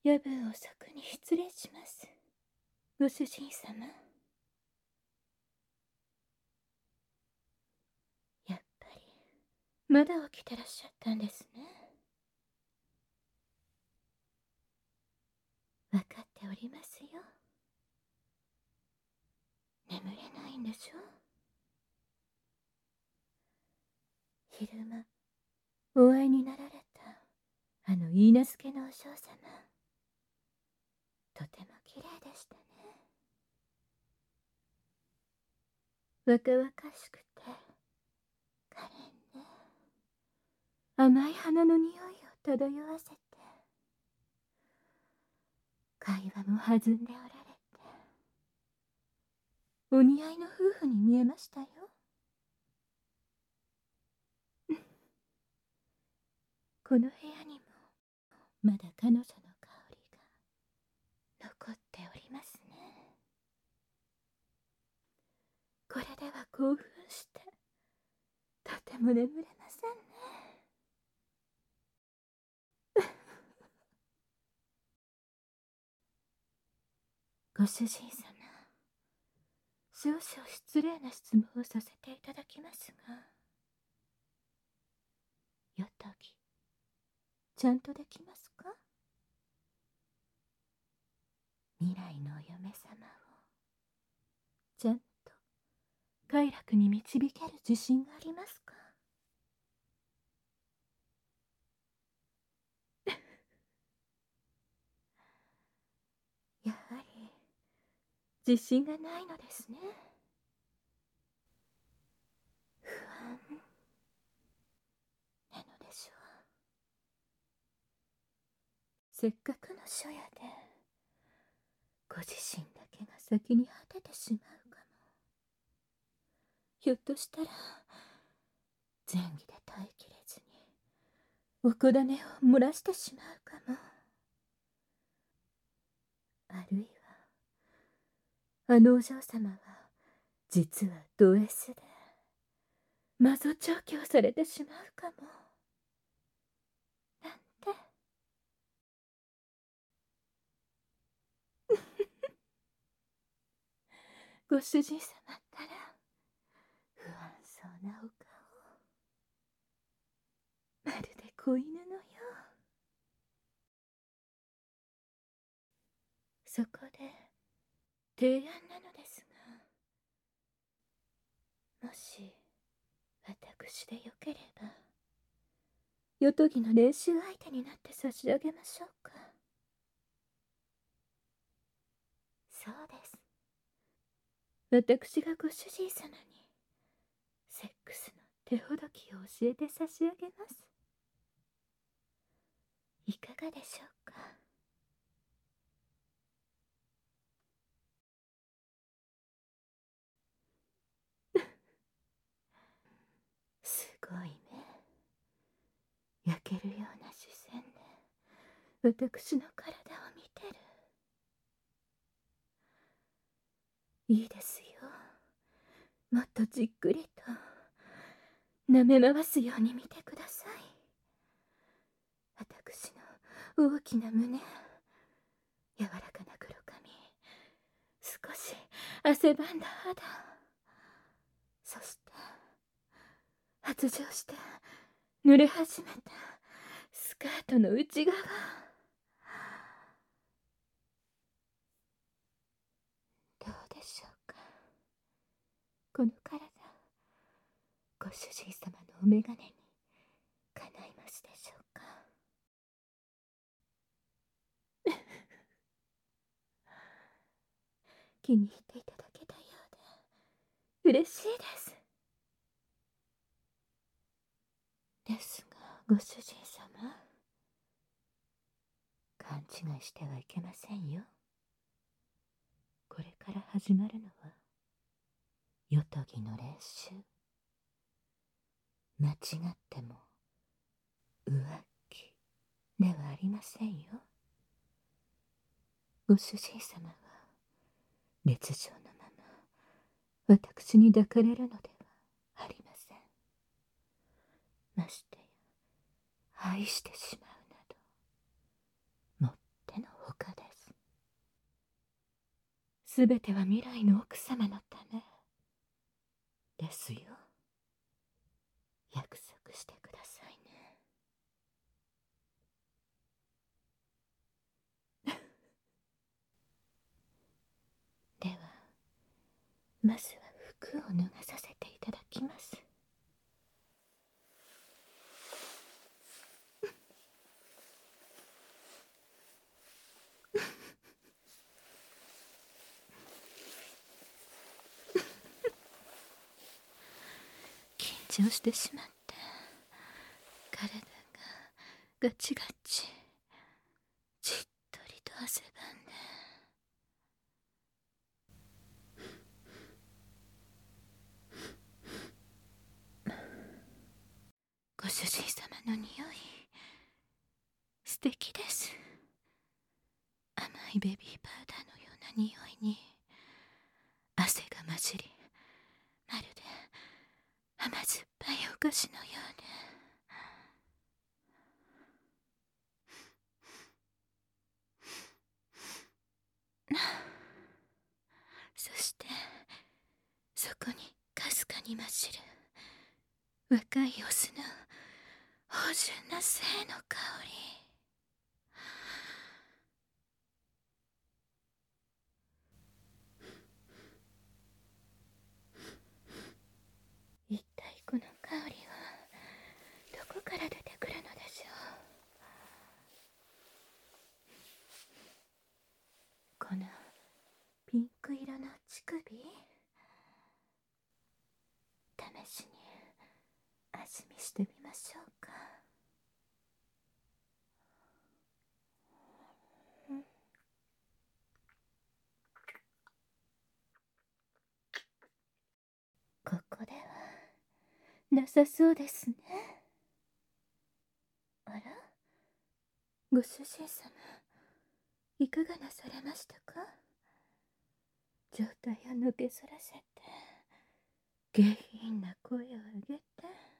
夜分遅くに失礼します。ご主人様。やっぱり、まだ起きてらっしゃったんですね。わかっておりますよ。眠れないんでしょ。昼間、お会いになられた、あの許嫁のお嬢様。とても綺麗でしたね。若々しくて、可憐ね。甘い花の匂いを漂わせて、会話も弾んでおられて、お似合いの夫婦に見えましたよ。この部屋にもまだ彼女の香りが残っておりますね。これでは興奮してとても眠れませんね。ご主人様、少々失礼な質問をさせていただきますが、よとぎちゃんとできますか？未来のお嫁様をちゃんと快楽に導ける自信がありますか？やはり自信がないのですね。不安なのでしょう。せっかくの初夜でご自身だけが先に果ててしまうかも。ひょっとしたら前儀で耐えきれずにおこだねを漏らしてしまうかも。あるいはあのお嬢様は実はド S で魔女調教されてしまうかも。なんて。ご主人様ったら不安そうなお顔、まるで子犬のよう。そこで提案なのですが、もし私でよければ夜とぎの練習相手になって差し上げましょうか。そうです。私がご主人様にセックスの手ほどきを教えて差し上げます。いかがでしょうか。すごいね。焼けるような視線で私の体を見てる。いいですよ。もっとじっくりと舐め回すように見てください。私の大きな胸、柔らかな黒髪、少し汗ばんだ肌、そして発情して濡れ始めたスカートの内側。どうでしょうか。この体、ご主人様のお眼鏡にかないますでしょうか。気に入っていただけたようで嬉しいです。ですがご主人様、勘違いしてはいけませんよ。これから始まるのは夜とぎの練習。間違っても浮気ではありませんよ。ご主人様は烈状のまま私に抱かれるのではありません。ましてや愛してしまうなどもってのすべては未来の奥様のためですよ。約束してくださいね。では、まずは服を脱がさせていただきます。緊張してしまって体がガチガチ、じっとりと汗ばんで。ご主人様の匂い、素敵です。甘いベビーパウダーのような匂いに汗が混じり、まるで甘酸っぱいお菓子のようで。そしてそこにかすかに混じる若いオスの芳醇な性の香り。一体この香りはどこから出てくるのでしょう。このピンク色の乳首、試しに味見してみましょうか。ここではなさそうですね。あら、ご主人様、いかがなされましたか。状態を抜けそらせて下品な声を上げて。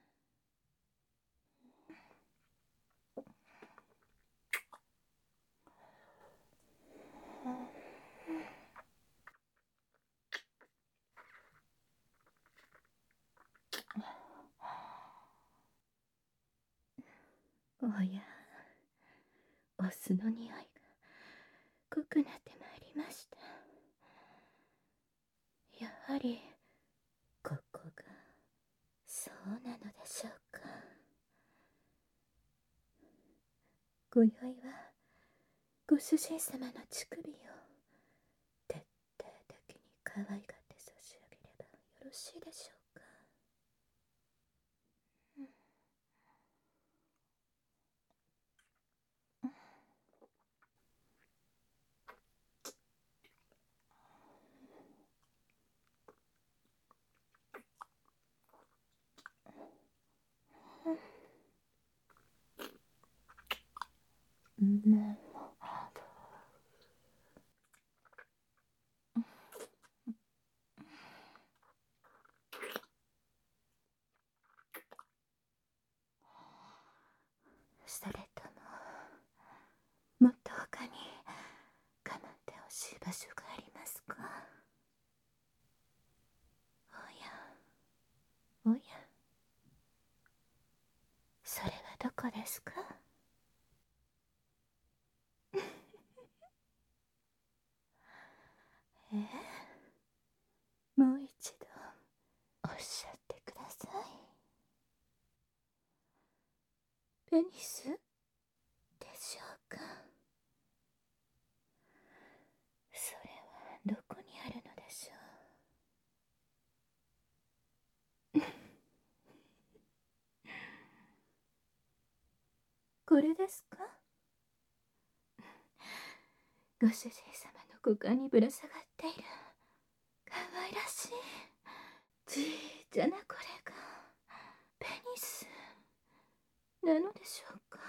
おや、お酢の匂いが濃くなってまいりました。やはりここがそうなのでしょうか。今宵はご主人様の乳首を徹底的に可愛がって差し上げればよろしいでしょうか。ね、それとももっと他に構ってほしい場所がありますか。おやおや、それはどこですか。もう一度おっしゃってください。ペニスでしょうか。それはどこにあるのでしょう。これですか。ご主人様の股間にぶら下がっている可愛らしいちいちゃなこれがペニスなのでしょうか。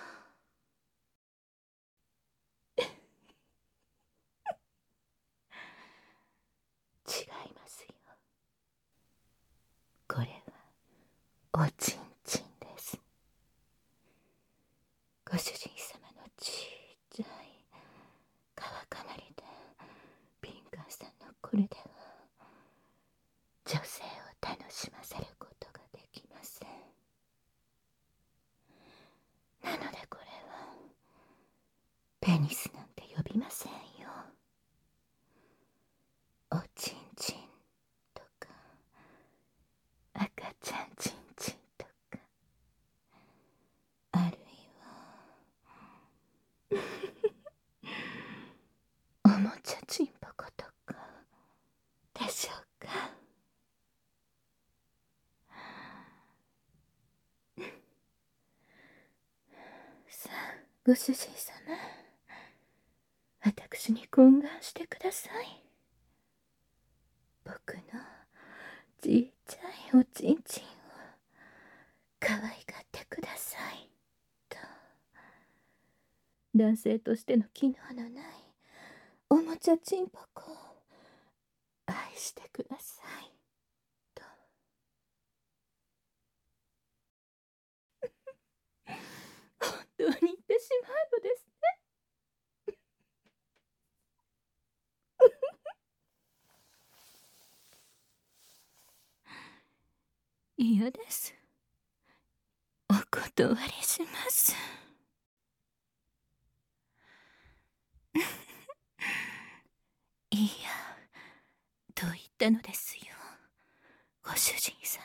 違いますよ。これはおちんちんです。ご主人様のちっちゃい川かまりで敏感さんのこれでは女性を楽しませることができません。なのでこれはペニスなんて呼びませんよ。おちんちんとか赤ちゃんちんちんとか、あるいはおもちゃちんぽことかでしょうか。さあご主人様、私に懇願してください。僕のちっちゃいおちんちんを可愛がってくださいと。男性としての機能のないおもちゃちんぽこを愛してくださいと。本当に言ってしまうのですね。嫌です。お断りします。いや、と言ったのですよ、ご主人様。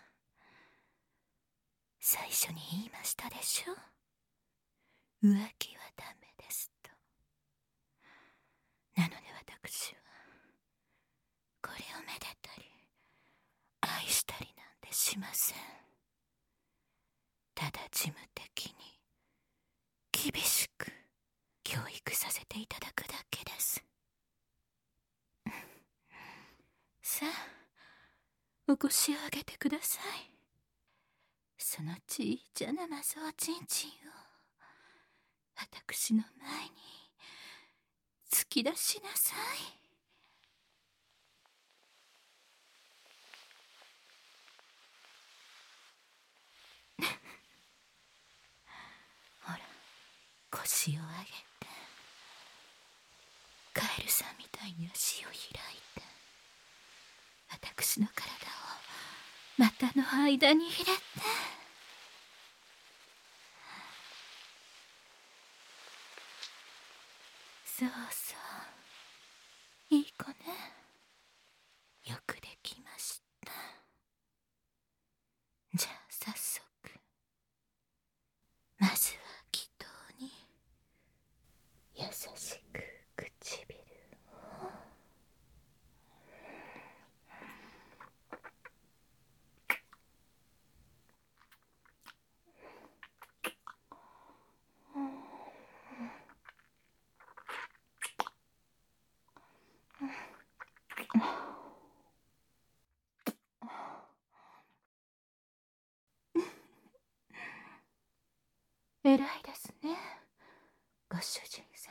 最初に言いましたでしょ。浮気はダメですと。なので私はこれをめでたり愛したりなんてしません。ただ事務的に厳しく教育させていただくだけです。さあ、お腰を上げてください。そのちいちゃなマゾおちんちんを私の前に突き出しなさい。ほら、腰を上げて、カエルさんみたいに足を開いて、私の体を股の間に入れて。そうそう、いい子ね。よくできました。じゃあ早速、まずは祈祷に優しく唇を。偉いですね、ご主人様。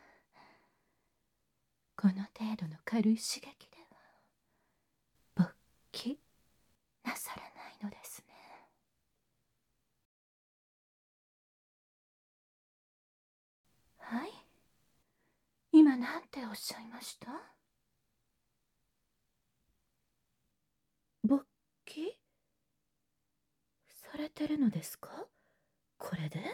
この程度の軽い刺激では勃起なさらないのですね。はい、今なんておっしゃいました？勃起されてるのですか、これで？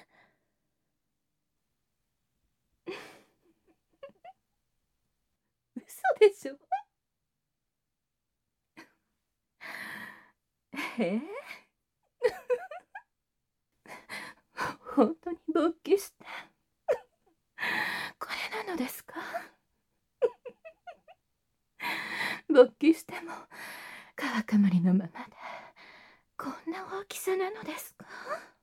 嘘でしょ。え本当に勃起してこれなのですか？勃起しても川かまりのままでこんな大きさなのですか？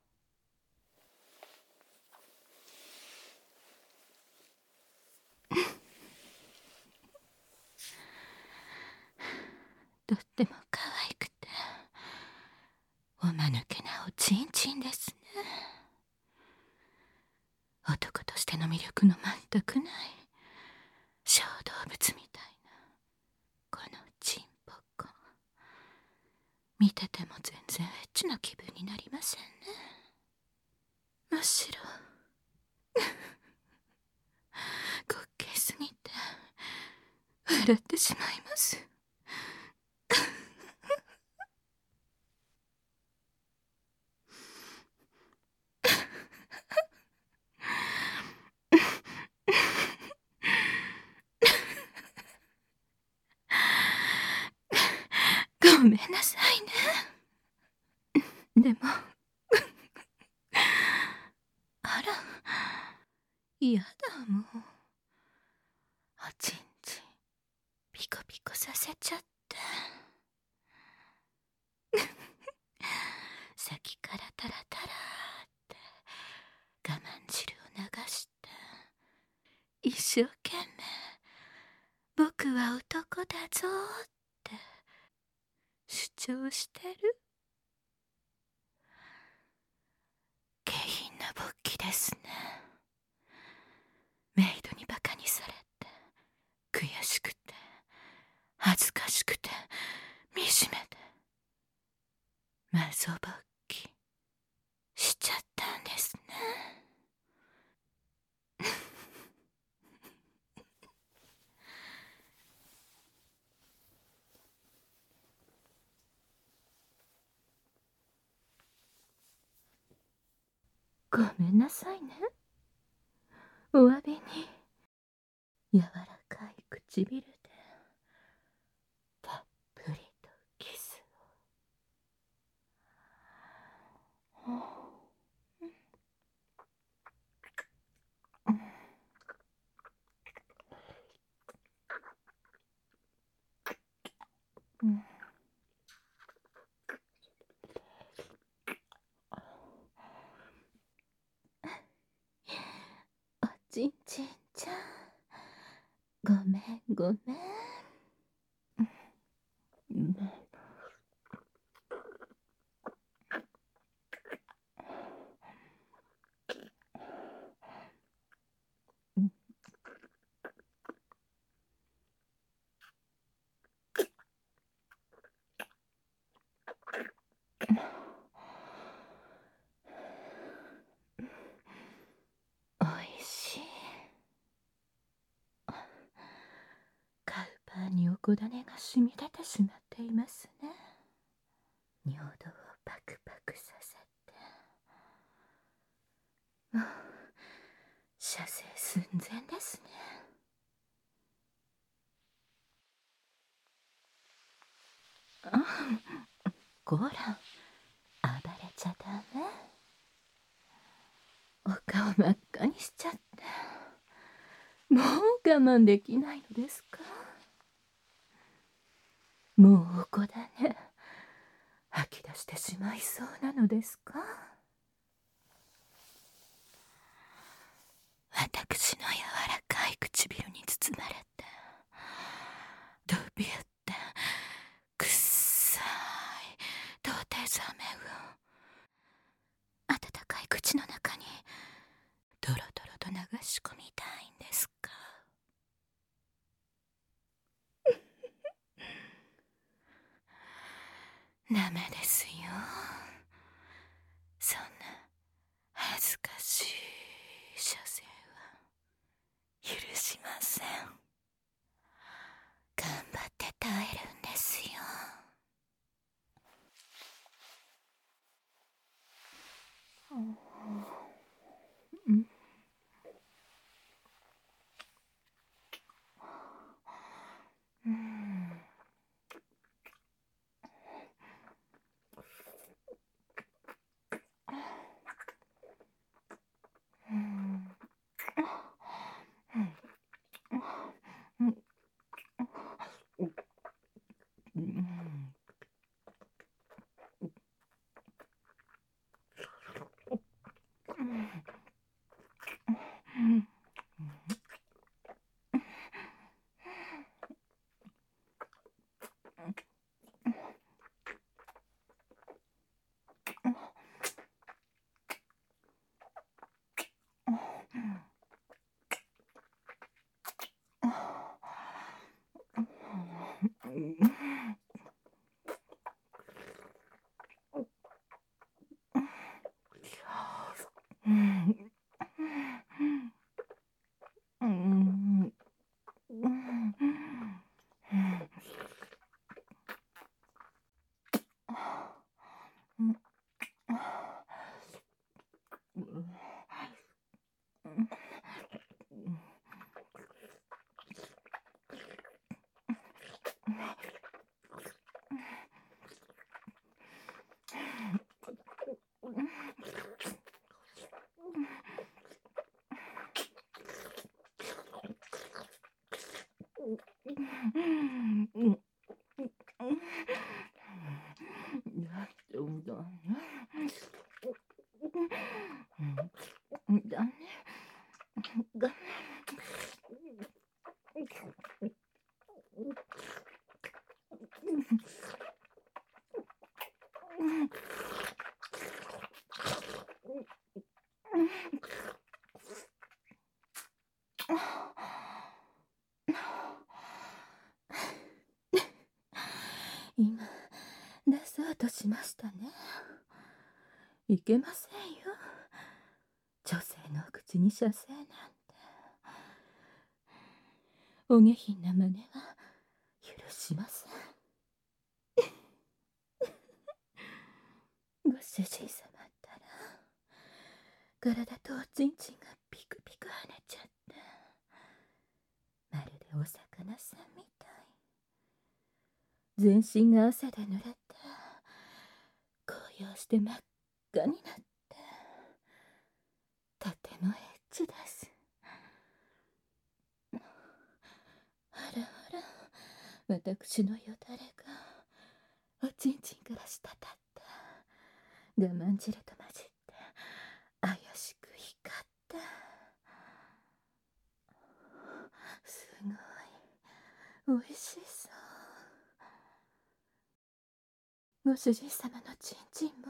とっても可愛くておまぬけなおちんちんですね。男としての魅力の全くない小動物みたいなこのちんぽこ、見てても全然エッチな気分になりませんね。むしろ滑稽すぎて笑ってしまいます。ごめんなさいね。でもあら、嫌だもん。おちんちんピコピコさせちゃって。さっきからタラタラって我慢汁を流して、一生懸命僕は男だぞって主張してる。下品な勃起ですね。メイドにバカにされて悔しくて恥ずかしくて惨めでマゾ勃起しちゃったんですね。ごめんなさいね。お詫びに柔らかい唇でたっぷりとキスを。おちんちんちゃん、ごめんごめん。おいしい。カウパーにおこだねが染み出てしまっていますね。尿道をパクパクさせて、もう射精寸前ですね。こら、暴れちゃダメ。お顔真っ赤にしちゃって、もう我慢できないのですか？もうおこだね吐き出してしまいそうなのですか？私の柔らかい唇に包まれて、ドビュってくっさい童貞ザメを温かい口の中にドロドロと流し込みたいんですか？ダメですよ。そんな恥ずかしい射精は許しません。頑張って耐えるんですよ。 だね。今出そうとしましたね。いけませんよ、女性の口に射精なんて。お下品な真似は許しません。ご主人様ったら体とおちんちんがピクピク跳ねちゃって、まるでお魚さんみたい。全身が汗で濡れて紅葉して真っ赤になって、とてもエッチです。あらあら、私のよだれがおちんちんから滴って我慢汁と混じって怪しく光って、すごいおいしそう。ご主人様のちんちんも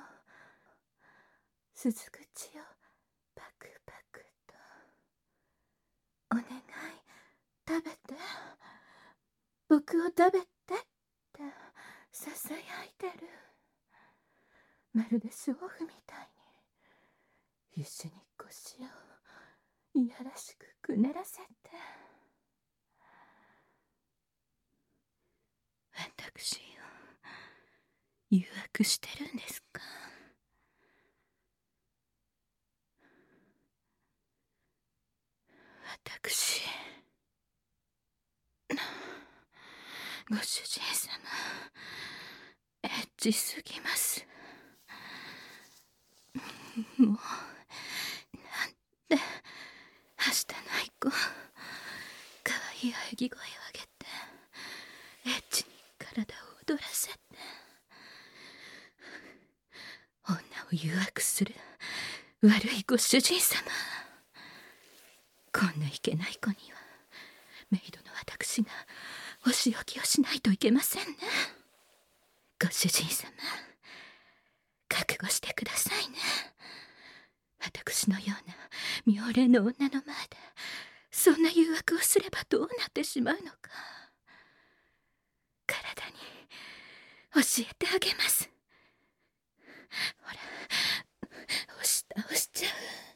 鈴口をパクパクと。お願い、食べて、僕を食べてってささやいてる。まるで娼婦みたいに必死に腰をいやらしくくねらせて。私を誘惑してるんですか？私、ご主人様、エッチすぎます。もう、なんてはしたない子、かわいい喘ぎ声を上げてエッチに体を踊らせて、女を誘惑する悪いご主人様。こんないけない子にはメイドの私がお仕置きをしないといけませんね。ご主人様、覚悟してくださいね。私のような妙齢の女の前でそんな誘惑をすればどうなってしまうのか、体に教えてあげます。ほら、押し倒しちゃう。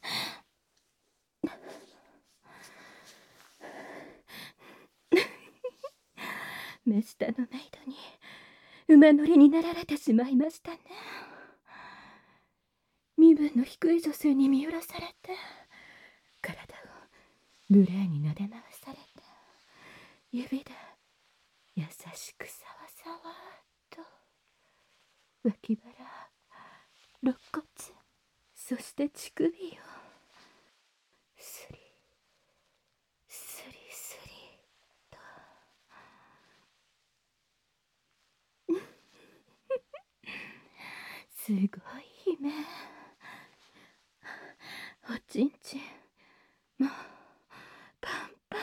目下のメイドに馬乗りになられてしまいましたね。身分の低い女性に見下ろされて、体を無礼になで回されて、指で優しくさわさわと脇腹、肋骨、そして乳首をスリスリスリと。すごい姫。おちんちんもうパンパン。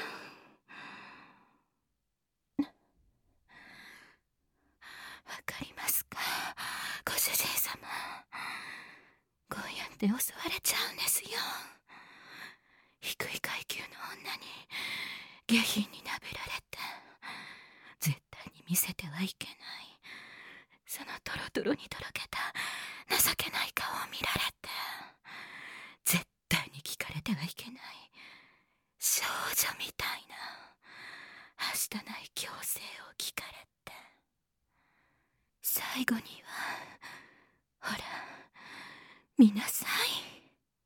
わかりますか、ご主人様。こうやって襲われちゃうんですよ。低い階級の女に下品になべられて、絶対に見せてはいけない、そのトロトロにとろけた情けない顔を見られて、絶対に聞かれてはいけない少女みたいなはしたない強制を聞かれて、最後にはほら見なさい。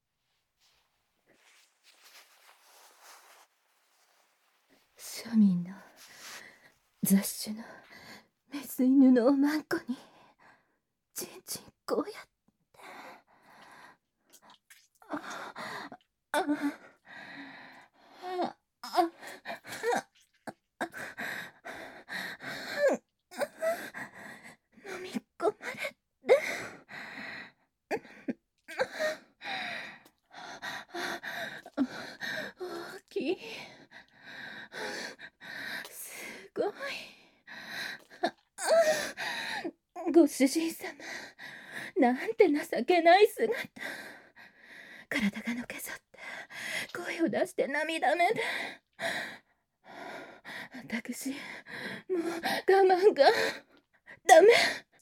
庶民の雑種のメス犬のおまんこにちんちんこうやって、ああああすごい。ご主人様、なんて情けない姿。体がのけぞって声を出して涙目で。私、もう我慢がダメ。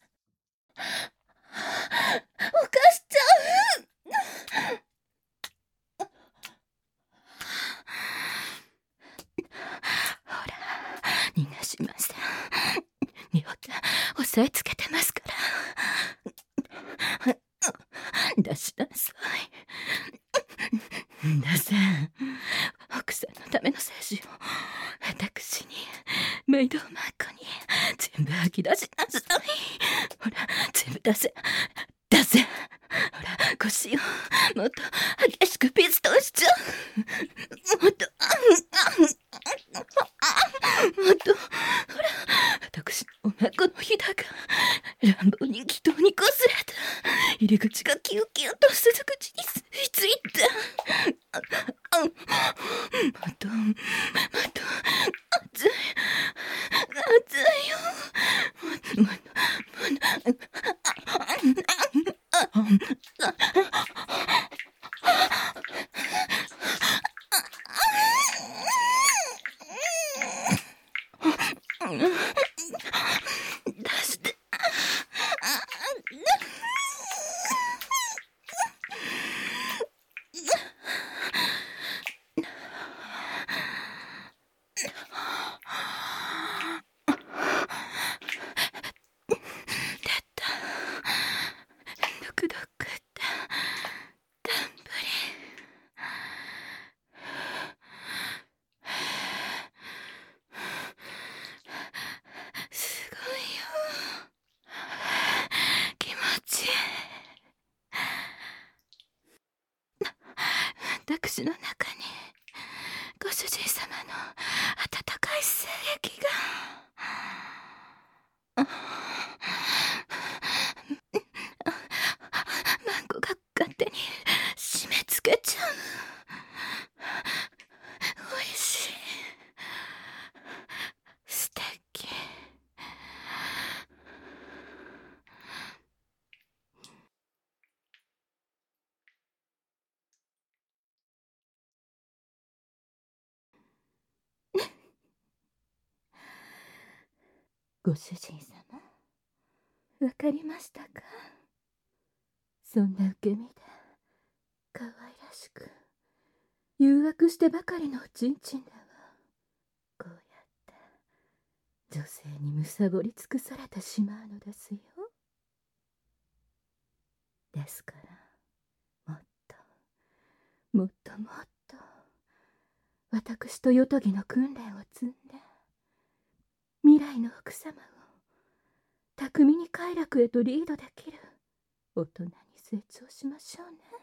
犯しちゃう。ほら、逃がしません。妙だ、押さえつけてますから。出しなさい。出せん。奥さんのための精子を私に、メイドマークに全部吐き出しなさい。ほら、全部出せ。出せ。ほら、腰をもっと激しくピストンしちゃう。もっと、もっと、ほら、私のお腹のひだが乱暴に気道にこすれた。入り口がキュキュと鈴口に吸い付いた。もっと、もっと、熱い、熱いよ。もっと、もっと、出して。出た。ぬくどくってたんぷり。すごいよ。気持ちいい。私の中にご主人様の温かい精液が。マンゴが勝手に締め付けちゃう。おいしい。素敵。ご主人様、わかりましたか？そんな受け身で可愛らしく誘惑してばかりのおちんちんでは、こうやって女性にむさぼり尽くされてしまうのですよ。ですからもっともっともっと私とよとぎの訓練を積んで、未来の奥様を巧みに快楽へとリードできる大人に成長しましょうね。